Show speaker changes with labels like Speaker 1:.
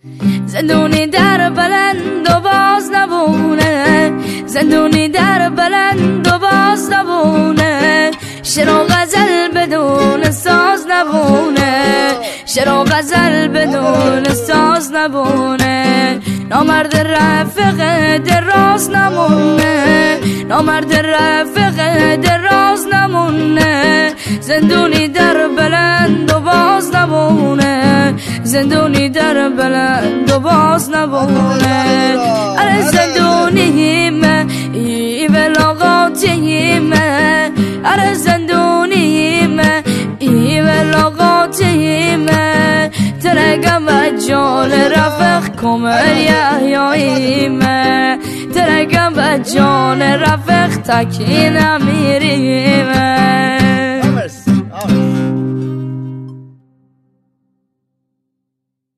Speaker 1: زندونی در بلند و باز نبونه، زندونی در بلند و باز نبونه، شعر و غزل بدون ساز نبونه، شعر و غزل بدون ساز نبونه. نامرد رفیق دراز نمونه، نامرد رفیق دراز نمونه، زندونی در بلند و باز نبونه، زندونی در بلند و باز نبونه. اره زندونیم ای بلاغاتیم، اره زندونیم ای بلاغاتیم، ترگم و جان رفیق کمر یحیاییم، ترگم و جان رفیق تکی نمیریم.